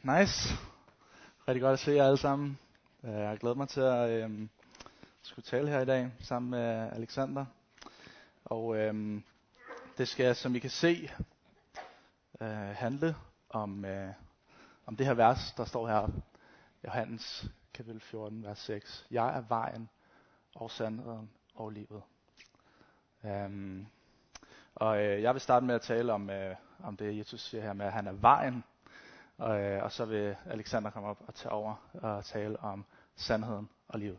Nice. Rigtig godt at se jer alle sammen. Jeg har glædet mig til at skulle tale her i dag sammen med Alexander. Og det skal, som I kan se, handle om det her vers, der står her. Johannes kapitel 14, vers 6. Jeg er vejen og sandheden og livet. Jeg vil starte med at tale om det, Jesus siger her med, at han er vejen. Og så vil Alexander komme op og tage over og tale om sandheden og livet.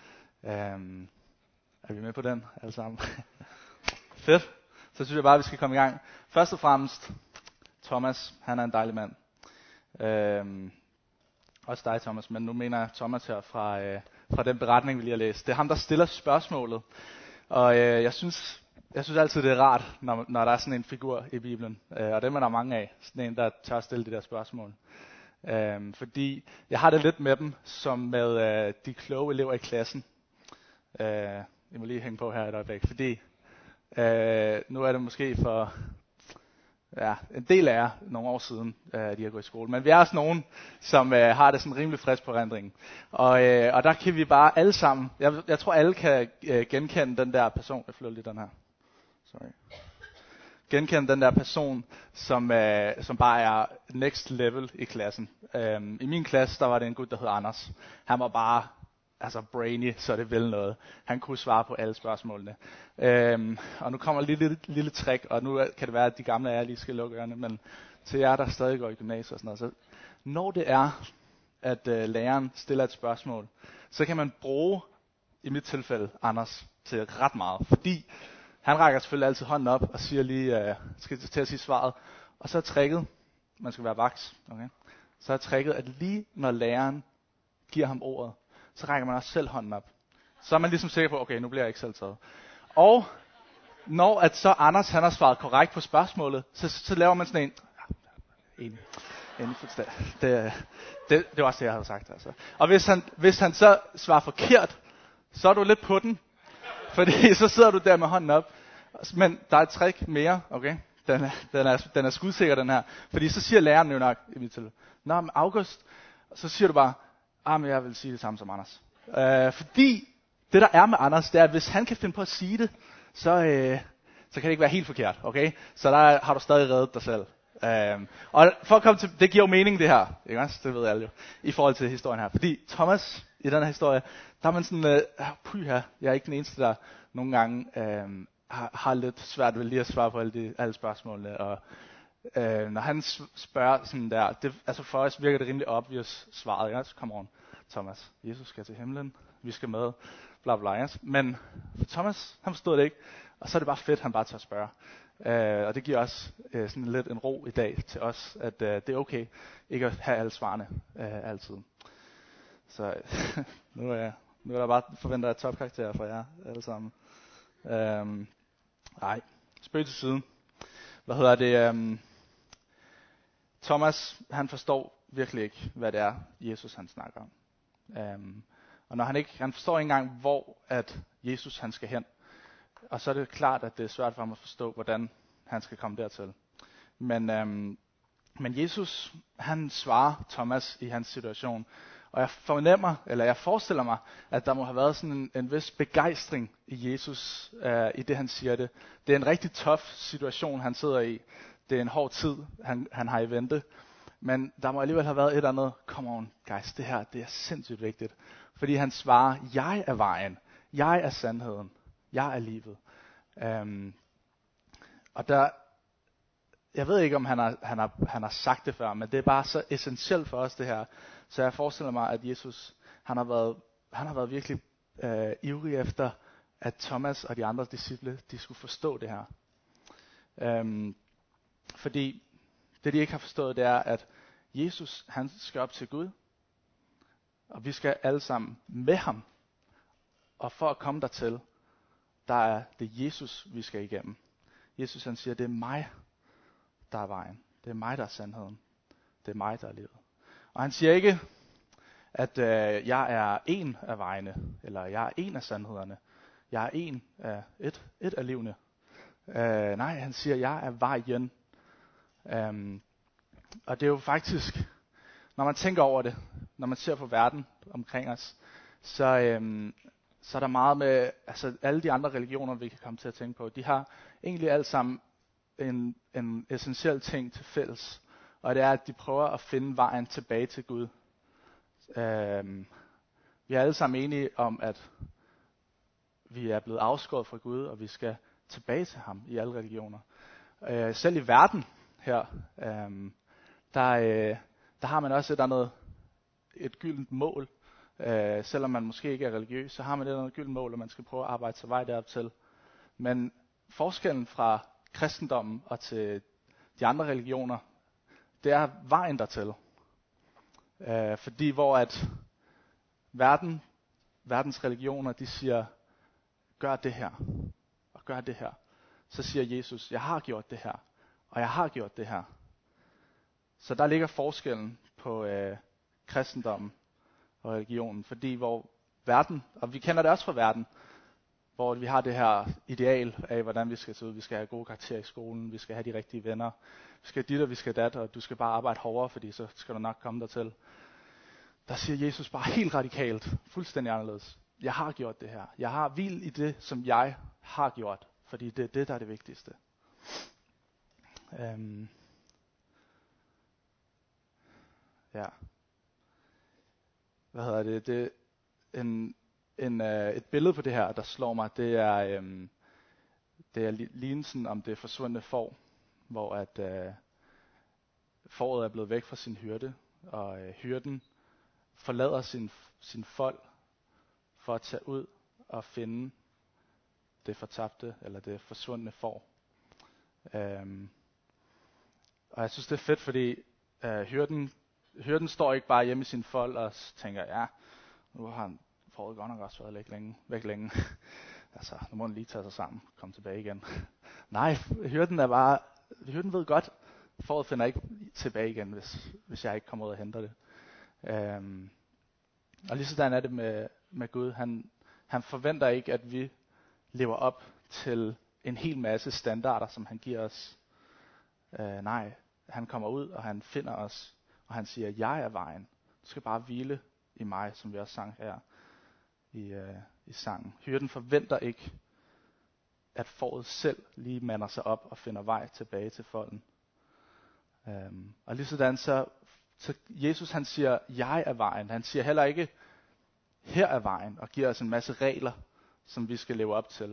Er vi med på den alle sammen? Fedt. Så synes jeg bare, at vi skal komme i gang. Først og fremmest, Thomas, han er en dejlig mand. Også dig, Thomas, men nu mener jeg Thomas her fra den beretning, vi lige har læst. Det er ham, der stiller spørgsmålet. Og jeg synes altid, det er rart, når der er sådan en figur i Bibelen. Og dem er der mange af. Sådan en, der tør stille de der spørgsmål. Fordi jeg har det lidt med dem, som med de kloge elever i klassen. Jeg må lige hænge på her et øjeblik. Fordi nu er det måske for en del af jer nogle år siden, de har gået i skole. Men vi er også nogen, som har det sådan rimelig frisk på erindringen. Og der kan vi bare alle sammen, jeg tror alle kan genkende den der person. Jeg flytter lige den her. Sorry. Genkende den der person, som bare er next level i klassen. I min klasse, der var det en gut, der hed Anders. Han var bare brainy, så det vel noget. Han kunne svare på alle spørgsmålene. Og nu kommer et lille trick, og nu kan det være, at de gamle af jer lige skal lukke ørerne, men til jer, der stadig går i gymnasiet og sådan noget, så når det er, at læreren stiller et spørgsmål, så kan man bruge, i mit tilfælde, Anders, til ret meget. Fordi han rækker selvfølgelig altid hånden op og siger lige, skal til at sige svaret. Og så er tricket, man skal være vaks, okay? Så er tricket, at lige når læreren giver ham ordet, så rækker man også selv hånden op. Så er man ligesom sikker på, okay, nu bliver jeg ikke selv taget. Og når at så Anders han har svaret korrekt på spørgsmålet, så laver man sådan en fuldstændig. Det var også det, jeg havde sagt. Altså. Og hvis han så svarer forkert, så er du lidt på den. Fordi så sidder du der med hånden op. Men der er et trick mere, okay? Den er skudsikker, den her. Fordi så siger læreren jo nok i mit tilfælde, nå, men August, så siger du bare, men jeg vil sige det samme som Anders. Fordi det der er med Anders, det er, at hvis han kan finde på at sige det, så kan det ikke være helt forkert, okay? Så der har du stadig reddet dig selv. Og for at komme til, det giver jo mening det her, ikke også? Det ved alle jo, i forhold til historien her. Fordi Thomas, i den her historie, der er man sådan, jeg er ikke den eneste, der nogle gange har lidt svært ved lige at svare på alle spørgsmålene. Og når han spørger sådan der, for os virker det rimelig obvious svaret, ikke? Come on, Thomas, Jesus skal til himlen, vi skal med, bla bla, ikke? Men for Thomas, han forstod det ikke, og så er det bare fedt, han bare tager at spørge. Og det giver også sådan lidt en ro i dag til os, at det er okay ikke at have alle svarene altid. Så nu er der bare forventer jeg topkarakterer fra jer alle sammen. Nej, spøg til siden. Thomas, han forstår virkelig ikke, hvad det er, Jesus han snakker om. Og når han forstår ikke engang, hvor at Jesus han skal hen. Og så er det klart, at det er svært for ham at forstå, hvordan han skal komme dertil. Men Jesus, han svarer Thomas i hans situation. Og jeg forestiller mig, at der må have været sådan en vis begejstring i Jesus, i det han siger det. Det er en rigtig tough situation, han sidder i. Det er en hård tid, han har i vente. Men der må alligevel have været et eller andet, come on guys, det her, det er sindssygt vigtigt. Fordi han svarer, jeg er vejen, jeg er sandheden, jeg er livet. Og der, jeg ved ikke, om han har sagt det før, men det er bare så essentielt for os det her. Så jeg forestiller mig, at Jesus, han har været virkelig ivrig efter, at Thomas og de andre disciple, de skulle forstå det her. Fordi det, de ikke har forstået, det er, at Jesus, han skal op til Gud, og vi skal alle sammen med ham. Og for at komme dertil, der er det Jesus, vi skal igennem. Jesus, han siger, det er mig, der er vejen. Det er mig, der er sandheden. Det er mig, der er livet. Og han siger ikke, at jeg er en af vejene, eller jeg er en af sandhederne. Jeg er en af et af livene. Nej, han siger, jeg er vejen. Og det er jo faktisk, når man tænker over det, når man ser på verden omkring os, så er der meget med, altså alle de andre religioner, vi kan komme til at tænke på, de har egentlig alle sammen en essentiel ting til fælles, og det er, at de prøver at finde vejen tilbage til Gud. Vi er alle sammen enige om, at vi er blevet afskåret fra Gud, og vi skal tilbage til ham i alle religioner. Selv i verden her, der har man også et gyldent mål. Selvom man måske ikke er religiøs, så har man et eller andet gyldent mål, og man skal prøve at arbejde sig vej derop til. Men forskellen fra kristendommen og til de andre religioner, det er vejen dertil. Fordi hvor at verdens religioner, de siger, gør det her, og gør det her. Så siger Jesus, jeg har gjort det her, og jeg har gjort det her. Så der ligger forskellen på kristendommen og religionen, fordi hvor verden, og vi kender det også fra verden, hvor vi har det her ideal af, hvordan vi skal se ud. Vi skal have gode karakterer i skolen, vi skal have de rigtige venner, vi skal dit og vi skal dat, og du skal bare arbejde hårdere, fordi så skal du nok komme dertil. Der siger Jesus bare helt radikalt, fuldstændig anderledes. Jeg har gjort det her. Jeg har hvil i det, som jeg har gjort, fordi det er det, der er det vigtigste. Ja. Hvad hedder det? Det et billede på det her, der slår mig, det er lignelsen om det forsvundne får, hvor at fåret er blevet væk fra sin hyrde, og hyrden forlader sin fold for at tage ud og finde det fortabte, eller det forsvundne får. Og jeg synes, det er fedt, fordi hyrden står ikke bare hjemme i sin fold og tænker, ja, nu har han fåret godt nok også været væk længe. Altså, nu må han lige tage sig sammen, komme tilbage igen. Nej, hyrden ved godt, fåret finder ikke tilbage igen, hvis jeg ikke kommer ud og henter det. Og lige sådan er det med Gud. Han forventer ikke, at vi lever op til en hel masse standarder, som han giver os. Nej, han kommer ud, og han finder os, og han siger, jeg er vejen. Du skal bare hvile i mig, som vi også sang her i sangen. Hyrden forventer ikke, at fåret selv lige mander sig op og finder vej tilbage til folden. Og lige sådan så Jesus han siger, jeg er vejen. Han siger heller ikke, her er vejen, og giver os en masse regler, som vi skal leve op til.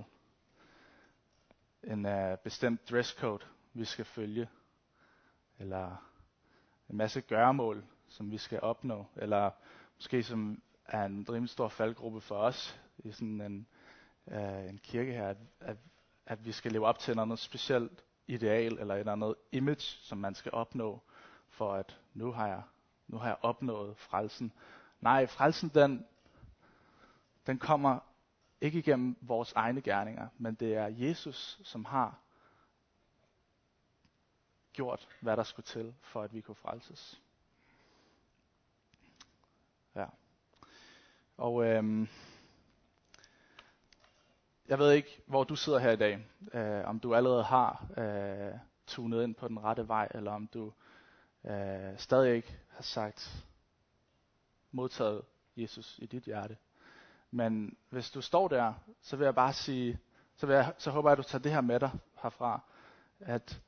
En bestemt dresscode, vi skal følge. Eller en masse gøremål, som vi skal opnå. Eller måske som er en rimelig stor faldgruppe for os i sådan en kirke her, at vi skal leve op til noget specielt ideal, eller et eller andet image, som man skal opnå, for at nu har jeg opnået frelsen. Nej, frelsen den kommer ikke igennem vores egne gerninger, men det er Jesus, som har gjort, hvad der skulle til, for at vi kunne frelses. Ja. Og jeg ved ikke, hvor du sidder her i dag. Om du allerede har tunet ind på den rette vej, eller om du stadig ikke har modtaget Jesus i dit hjerte. Men hvis du står der, så vil jeg bare sige, så håber jeg, at du tager det her med dig herfra, at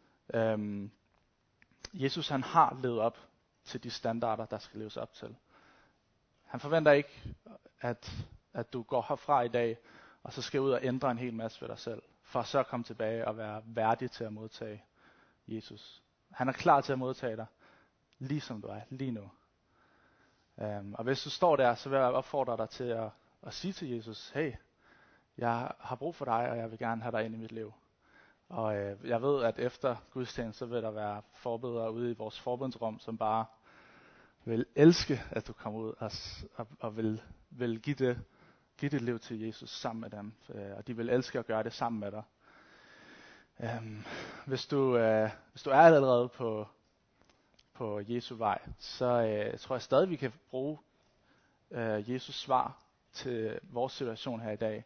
Jesus han har levet op til de standarder, der skal leves op til. Han forventer ikke, at du går herfra i dag, og så skal ud og ændre en hel masse ved dig selv, for så at komme tilbage og være værdig til at modtage Jesus. Han er klar til at modtage dig, lige som du er, lige nu. Og hvis du står der, så vil jeg opfordre dig til at sige til Jesus, hey, jeg har brug for dig, og jeg vil gerne have dig ind i mit liv. Og jeg ved, at efter gudstjenesten, så vil der være forbedere ude i vores forbundsrum, som bare vil elske, at du kommer ud og vil give dit liv til Jesus sammen med dem. Og de vil elske at gøre det sammen med dig. Hvis du er allerede på Jesu vej, så tror jeg stadig, vi kan bruge Jesus svar til vores situation her i dag.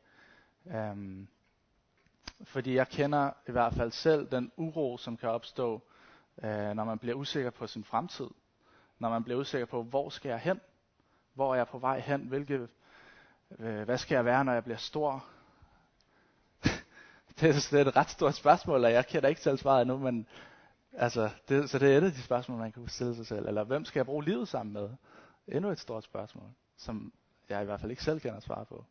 Fordi jeg kender i hvert fald selv den uro, som kan opstå, når man bliver usikker på sin fremtid. når man bliver usikker på, hvor skal jeg hen? Hvor er jeg på vej hen? Hvad skal jeg være, når jeg bliver stor? det er et ret stort spørgsmål, og jeg kender ikke selv svaret endnu, men altså, så det er et af de spørgsmål, man kan stille sig selv. Eller hvem skal jeg bruge livet sammen med? Endnu et stort spørgsmål, som jeg i hvert fald ikke selv kender svar på.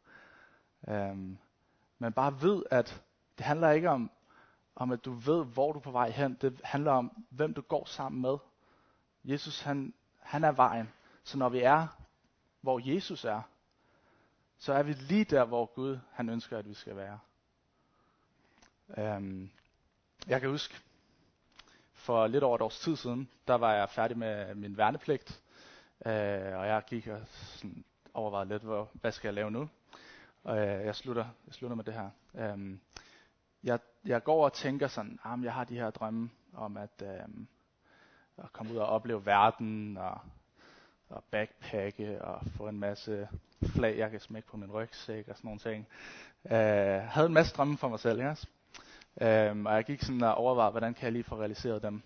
Men bare ved, at det handler ikke om at du ved, hvor du er på vej hen. Det handler om, hvem du går sammen med. Jesus, han er vejen. Så når vi er, hvor Jesus er, så er vi lige der, hvor Gud han ønsker, at vi skal være. Jeg kan huske, for lidt over et års tid siden, der var jeg færdig med min værnepligt. Og jeg gik og sådan overvejede lidt, hvad skal jeg lave nu? Og jeg slutter med det her. Jeg går og tænker sådan, jeg har de her drømme om at komme ud og opleve verden, og backpacke, og få en masse flag, jeg kan smække på min rygsæk, og sådan nogle ting. Havde en masse drømme for mig selv, ikke? Og jeg gik sådan og overvejede, hvordan kan jeg lige få realiseret dem.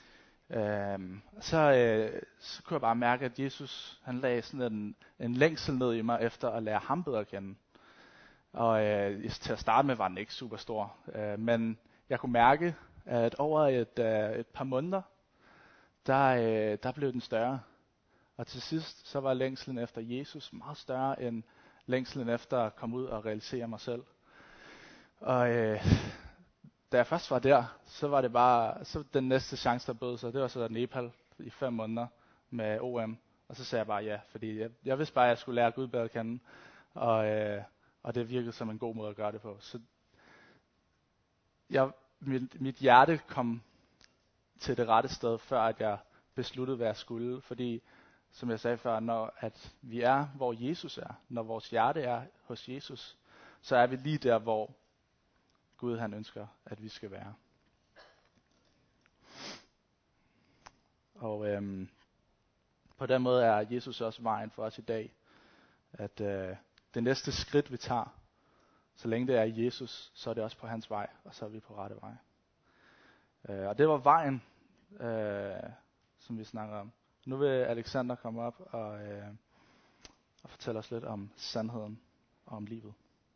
Så kunne jeg bare mærke, at Jesus han lagde sådan en længsel ned i mig, efter at lære ham bedre at kende. Og til at starte med var den ikke super stor, men jeg kunne mærke, at over et par måneder, der blev den større. Og til sidst, så var længslen efter Jesus meget større end længslen efter at komme ud og realisere mig selv. Og da jeg først var der, så var det bare, så den næste chance, der bød sig, det var så Nepal i 5 måneder med OM. Og så sagde jeg bare ja, fordi jeg vidste bare, at jeg skulle lære Gud bedre at kende. Og det virkede som en god måde at gøre det på. Så mit hjerte kom til det rette sted, før at jeg besluttede, hvad jeg skulle. Fordi, som jeg sagde før, når at vi er, hvor Jesus er, når vores hjerte er hos Jesus, så er vi lige der, hvor Gud han ønsker, at vi skal være. Og på den måde er Jesus også vejen for os i dag. At det næste skridt, vi tager, så længe det er Jesus, så er det også på hans vej, og så er vi på rette vej. Og det var vejen, som vi snakker om. Nu vil Alexander komme op og fortælle os lidt om sandheden og om livet.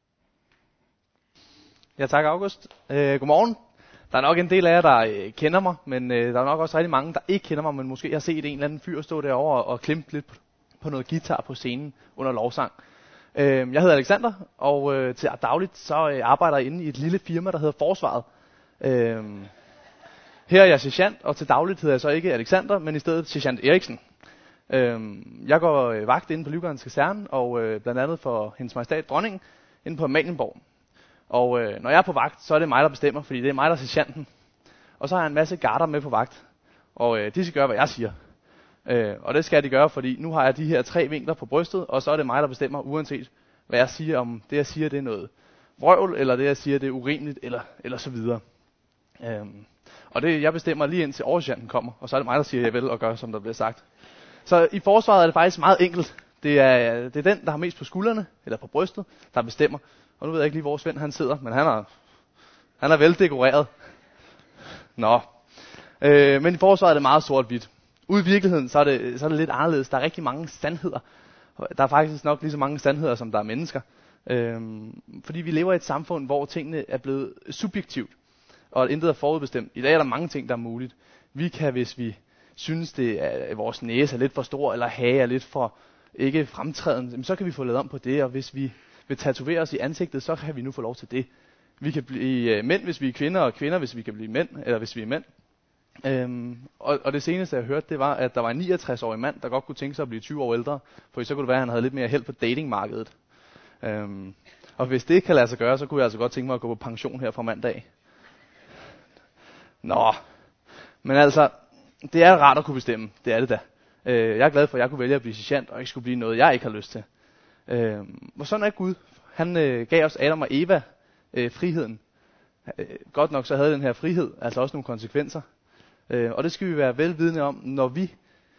Ja, tak August. Godmorgen. Der er nok en del af jer, der kender mig, men der er nok også rigtig mange, der ikke kender mig, men måske har set en eller anden fyr stå derovre og klempe lidt på noget guitar på scenen under lovsang. Jeg hedder Alexander, og til dagligt så arbejder jeg inde i et lille firma, der hedder Forsvaret. Her er jeg sergeant, og til dagligt hedder jeg så ikke Alexander, men i stedet sergeant Eriksen. Jeg går vagt inde på Livgarens Kaserne, og blandt andet for Hendes Majestæt Dronningen, inde på Amalienborg. Og når jeg er på vagt, så er det mig, der bestemmer, fordi det er mig, der er sergeanten. Og så har jeg en masse garder med på vagt, og de skal gøre, hvad jeg siger. Og det skal de gøre, fordi nu har jeg de her 3 vinkler på brystet, og så er det mig, der bestemmer, uanset hvad jeg siger, om det jeg siger, det er noget vrøvl, eller det jeg siger, det er urimeligt, eller så videre. Og det jeg bestemmer lige indtil oversergeanten kommer, og så er det mig, der siger, jeg vil og gør, som der bliver sagt. Så i forsvaret er det faktisk meget enkelt. Det er den, der har mest på skuldrene, eller på brystet, der bestemmer. Og nu ved jeg ikke lige, hvor Svend han sidder, men han er veldekoreret. Nå. Men i forsvaret er det meget sort-hvidt. Ude i virkeligheden, så er det lidt anderledes. Der er rigtig mange sandheder. Der er faktisk nok lige så mange sandheder, som der er mennesker. Fordi vi lever i et samfund, hvor tingene er blevet subjektivt, og intet er forudbestemt. I dag er der mange ting, der er muligt. Vi kan, hvis vi synes, vores næse er lidt for stor, eller hage er lidt for ikke fremtrædende, så kan vi få lavet om på det, og hvis vi vil tatovere os i ansigtet, så kan vi nu få lov til det. Vi kan blive mænd, hvis vi er kvinder, og kvinder, hvis vi kan blive mænd, eller hvis vi er mænd. Og det seneste, jeg hørte, det var, at der var en 69-årig mand, der godt kunne tænke sig at blive 20 år ældre, for så kunne det være, at han havde lidt mere held på datingmarkedet. Og hvis det kan lade sig gøre, så kunne jeg altså godt tænke mig at gå på pension her fra mandag. Nå, men altså, det er rart at kunne bestemme, det er det da. Jeg er glad for, at jeg kunne vælge at blive sergeant, og ikke skulle blive noget, jeg ikke har lyst til. Og sådan er Gud. Han gav os Adam og Eva friheden. Godt nok så havde den her frihed altså også nogle konsekvenser. Og det skal vi være velvidende om, når vi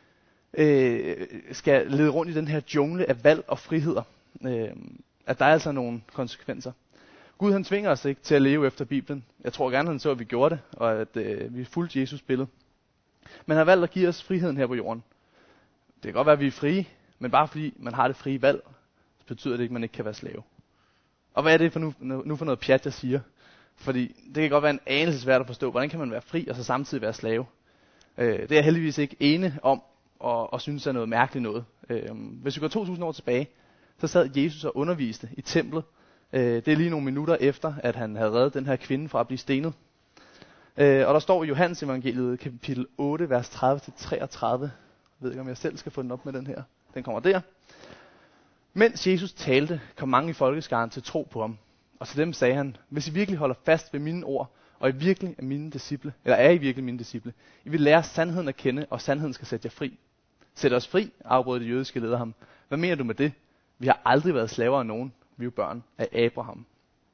skal lede rundt i den her jungle af valg og friheder. At der er altså nogle konsekvenser. Gud han tvinger os ikke til at leve efter Bibelen. Jeg tror gerne han så, at vi gjorde det, og at vi fulgte Jesus billede. Men han har valgt at give os friheden her på jorden. Det kan godt være, at vi er frie, men bare fordi man har det frie valg, så betyder det ikke, at man ikke kan være slave. Og hvad er det for nu for noget pjat, jeg siger? Fordi det kan godt være en anelse svært at forstå. Hvordan kan man være fri og så samtidig være slave? Det er jeg heldigvis ikke ene om og synes er noget mærkeligt noget. Hvis vi går 2000 år tilbage, så sad Jesus og underviste i templet. Det er lige nogle minutter efter, at han havde reddet den her kvinde fra at blive stenet. Og der står i Johannes evangeliet kapitel 8, vers 30-33. Jeg ved ikke, om jeg selv skal få den op med den her. Den kommer der. Mens Jesus talte, kom mange i folkeskaren til tro på ham. Og til dem sagde han, hvis I virkelig holder fast ved mine ord, og I virkelig er mine disciple, eller er I virkelig mine disciple, I vil lære sandheden at kende, og sandheden skal sætte jer fri. Sæt os fri, afbrød de jødiske ledere ham. Hvad mener du med det? Vi har aldrig været slaver af nogen. Vi er jo børn af Abraham.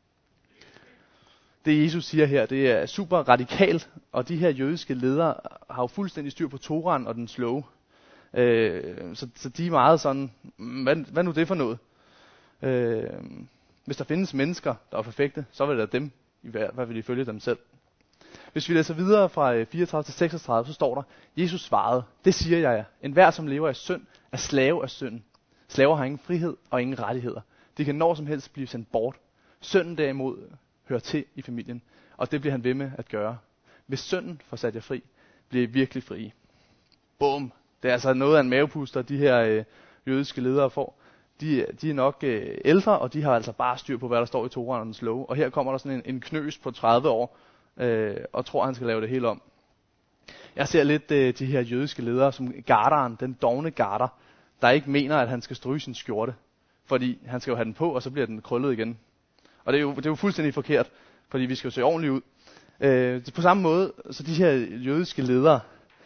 Det Jesus siger her, det er super radikalt, og de her jødiske ledere har jo fuldstændig styr på Toraen og dens love. Så de er meget sådan, hvad nu det for noget? Hvis der findes mennesker, der er perfekte, så vil det dem, hvad vil de følge dem selv? Hvis vi læser videre fra 34 til 36, så står der, Jesus svarede, det siger jeg jer, enhver som lever af synd, er slave af synden. Slaver har ingen frihed og ingen rettigheder. De kan når som helst blive sendt bort. Synden derimod hører til i familien, og det bliver han ved med at gøre. Hvis synden får sat jer fri, bliver I virkelig frie. Bum! Det er altså noget af en mavepuster, de her jødiske ledere får. De er nok ældre, og de har altså bare styr på, hvad der står i Toraens lov. Og her kommer der sådan en knøs på 30 år, og tror, han skal lave det hele om. Jeg ser lidt de her jødiske ledere som garderen, den dovne garder, der ikke mener, at han skal stryge sin skjorte. Fordi han skal jo have den på, og så bliver den krøllet igen. Og det er jo fuldstændig forkert, fordi vi skal jo se ordentligt ud. På samme måde, så de her jødiske ledere,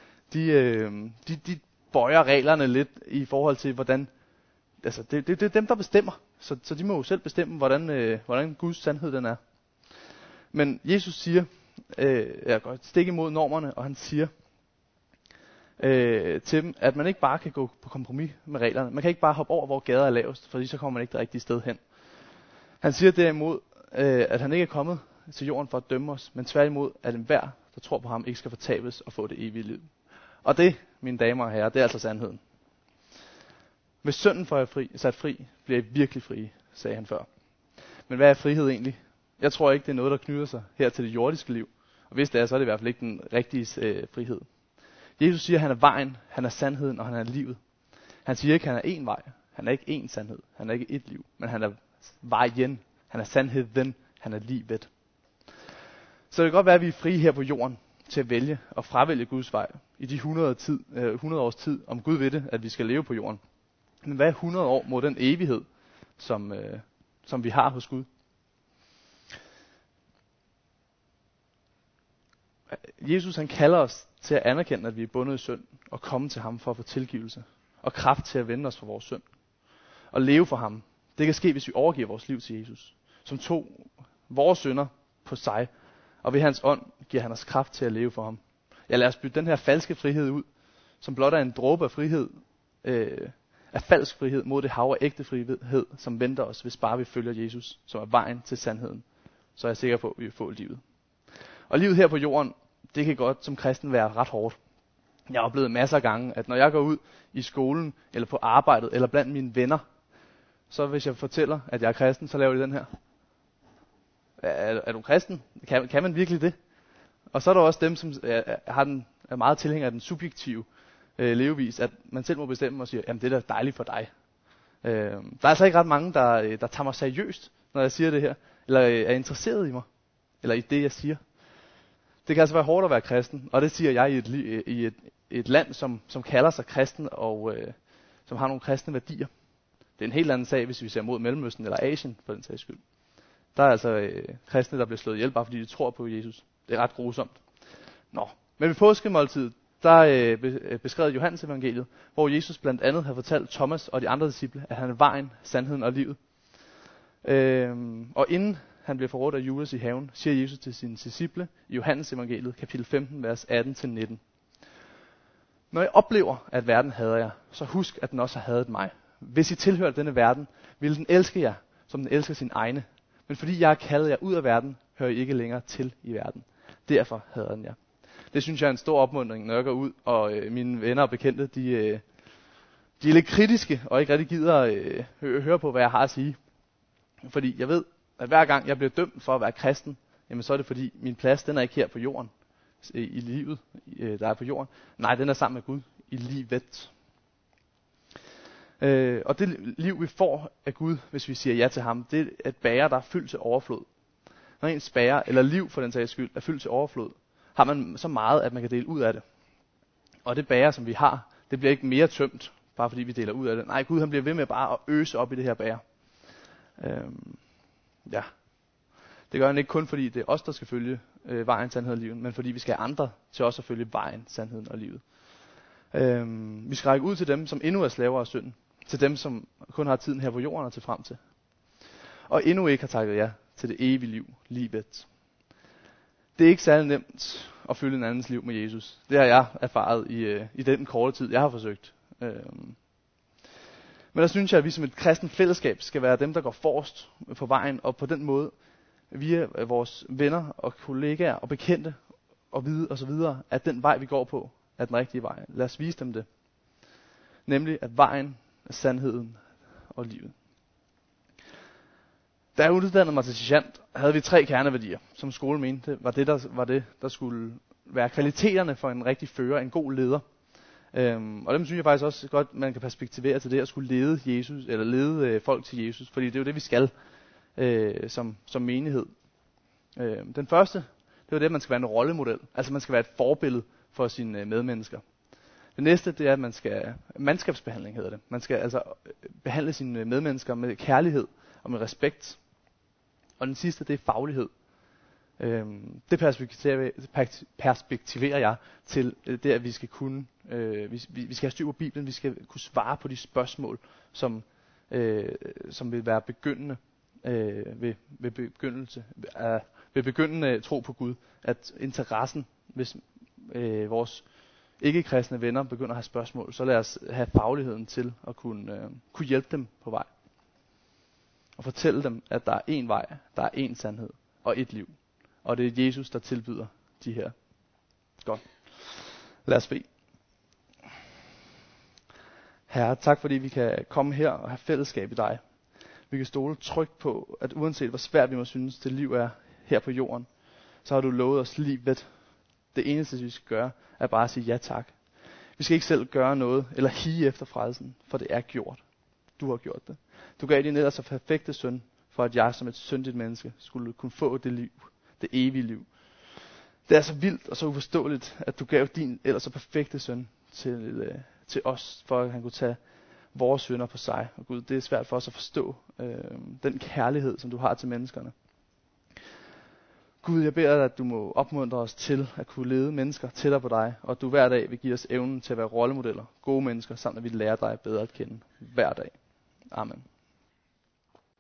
de bøjer reglerne lidt i forhold til, hvordan... Altså, det er dem, der bestemmer. Så de må jo selv bestemme, hvordan Guds sandhed den er. Men Jesus siger, jeg går et stik imod normerne, og han siger til dem, at man ikke bare kan gå på kompromis med reglerne. Man kan ikke bare hoppe over, hvor gader er lavest, fordi så kommer man ikke det rigtige sted hen. Han siger derimod, at han ikke er kommet til jorden for at dømme os, men tværtimod, at enhver, der tror på ham, ikke skal fortabes og få det evige liv. Og det, mine damer og herrer, det er altså sandheden. Hvis synden får jer sat fri, bliver I virkelig frie, sagde han før. Men hvad er frihed egentlig? Jeg tror ikke, det er noget, der knytter sig her til det jordiske liv. Og hvis det er, så er det i hvert fald ikke den rigtige frihed. Jesus siger, at han er vejen, han er sandheden, og han er livet. Han siger ikke, at han er én vej. Han er ikke én sandhed. Han er ikke ét liv. Men han er vejen. Han er sandheden. Han er livet. Så det kan godt være, at vi er frie her på jorden til at vælge og fravælge Guds vej i de 100 års tid, om Gud ved det, at vi skal leve på jorden. Men hvad er 100 år mod den evighed, som vi har hos Gud? Jesus han kalder os til at anerkende, at vi er bundet i synd, og komme til ham for at få tilgivelse, og kraft til at vende os fra vores synd, og leve for ham. Det kan ske, hvis vi overgiver vores liv til Jesus, som tog vores synder på sig, og ved hans ånd giver han os kraft til at leve for ham. Ja, lad os bytte den her falske frihed ud, som blot er en dråbe af frihed, af falsk frihed, mod det hav af ægte frihed, som venter os, hvis bare vi følger Jesus, som er vejen til sandheden. Så er jeg sikker på, at vi vil få livet. Og livet her på jorden, det kan godt som kristen være ret hårdt. Jeg har oplevet masser af gange, at når jeg går ud i skolen, eller på arbejdet, eller blandt mine venner, så hvis jeg fortæller, at jeg er kristen, så laver de den her. Er du kristen? Kan man virkelig det? Og så er der også dem, som er meget tilhængere af den subjektive levevis, at man selv må bestemme og sige, jamen det er da dejligt for dig. Der er altså ikke ret mange, der tager mig seriøst, når jeg siger det her, eller er interesseret i mig, eller i det, jeg siger. Det kan altså være hårdt at være kristen, og det siger jeg i et land, som kalder sig kristen, og som har nogle kristne værdier. Det er en helt anden sag, hvis vi ser mod Mellemøsten eller Asien, for den sags skyld. Der er altså kristne, der bliver slået ihjel, bare fordi de tror på Jesus. Det er ret grusomt. Nå, men ved påskemåltidet, der beskrevet Johannes evangeliet, hvor Jesus blandt andet har fortalt Thomas og de andre disciple, at han er vejen, sandheden og livet. Og inden han bliver forrådt af Judas i haven, siger Jesus til sine disciple i Johannes evangeliet, kapitel 15, vers 18-19. Når I oplever, at verden hader jer, så husk, at den også har hadet mig. Hvis I tilhører denne verden, vil den elske jer, som den elsker sin egne. Men fordi jeg har kaldet jer ud af verden, hører I ikke længere til i verden. Derfor hader den jer. Det synes jeg er en stor opmuntring, når jeg går ud, og mine venner og bekendte, De er lidt kritiske, og ikke rigtig gider høre på, hvad jeg har at sige. Fordi jeg ved, at hver gang jeg bliver dømt for at være kristen, jamen så er det fordi, min plads, den er ikke her på jorden, i livet, der er på jorden. Nej, den er sammen med Gud, i livet. Og det liv, vi får af Gud, hvis vi siger ja til ham, det er et bæger, der er fyldt til overflod. Når ens bæger, eller liv for den sags skyld, er fyldt til overflod, har man så meget, at man kan dele ud af det. Og det bæger, som vi har, det bliver ikke mere tømt, bare fordi vi deler ud af det. Nej, Gud han bliver ved med bare at øse op i det her bæger. Ja. Det gør han ikke kun fordi det er os, der skal følge vejen, sandheden og livet, men fordi vi skal have andre til også at følge vejen, sandheden og livet. Vi skal række ud til dem, som endnu er slaver af synden. Til dem, som kun har tiden her på jorden og til frem til. Og endnu ikke har takket ja til det evige liv, livet. Det er ikke særlig nemt at følge en andens liv med Jesus. Det har jeg erfaret i den korte tid, jeg har forsøgt. Men der synes jeg, at vi som et kristent fællesskab skal være dem, der går forrest på vejen, og på den måde, via vores venner og kollegaer og bekendte og vide og så videre, at den vej, vi går på, er den rigtige vej. Lad os vise dem det. Nemlig, at vejen er sandheden og livet. Da jeg uddannede mig til sergeant, havde vi 3 kerneværdier, som skolen mente var det, der skulle være kvaliteterne for en rigtig fører, en god leder. Og dem synes jeg faktisk også godt, man kan perspektivere til det at skulle lede Jesus, eller lede folk til Jesus, fordi det er jo det, vi skal som menighed. Den første, det er jo det, at man skal være en rollemodel, altså man skal være et forbillede for sine medmennesker. Det næste, det er, at man skal, mandskabsbehandling hedder det. Man skal altså behandle sine medmennesker med kærlighed og med respekt. Og den sidste, det er faglighed. Det perspektiverer jeg til det, at vi skal kunne, vi skal have styr på Bibelen, vi skal kunne svare på de spørgsmål, som vil være begyndende ved begyndende tro på Gud. At interessen, hvis vores ikke-kristne venner begynder at have spørgsmål, så lad os have fagligheden til at kunne hjælpe dem på vej. Og fortælle dem, at der er én vej, der er én sandhed og ét liv. Og det er Jesus, der tilbyder de her. Godt. Lad os bede. Herre, tak fordi vi kan komme her og have fællesskab i dig. Vi kan stole trygt på, at uanset hvor svært vi må synes, det liv er her på jorden, så har du lovet os livet. Det eneste, vi skal gøre, er bare at sige ja tak. Vi skal ikke selv gøre noget, eller hige efter frelsen, for det er gjort. Du har gjort det. Du gav din ellers så perfekte søn, for at jeg som et syndigt menneske skulle kunne få det liv, det evige liv. Det er så vildt og så uforståeligt, at du gav din ellers så perfekte søn til os, for at han kunne tage vores synder på sig. Og Gud, det er svært for os at forstå den kærlighed, som du har til menneskerne. Gud, jeg beder dig, at du må opmuntre os til at kunne lede mennesker tættere på dig, og at du hver dag vil give os evnen til at være rollemodeller, gode mennesker, samt at vi lærer dig bedre at kende hver dag. Amen.